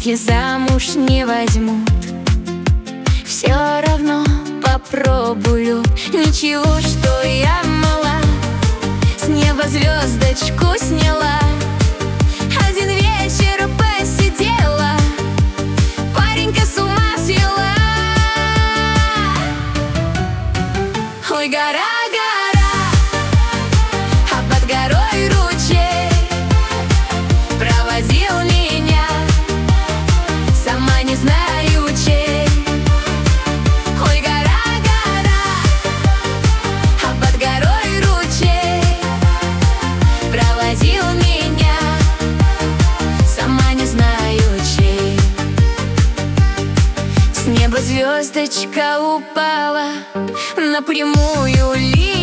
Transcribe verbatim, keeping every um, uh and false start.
Девки замуж не возьмут, все равно попробую. Ничего, что я мала, с неба звездочку сняла. Один вечер посидела, паренька с ума свела. Ой, гора, гора, а под горой ручей проводил меня, сама не знаю чей. Ой, гора, гора, а под горой ручей проводил меня, сама не знаю чей. С неба звездочка упала на прямую линию.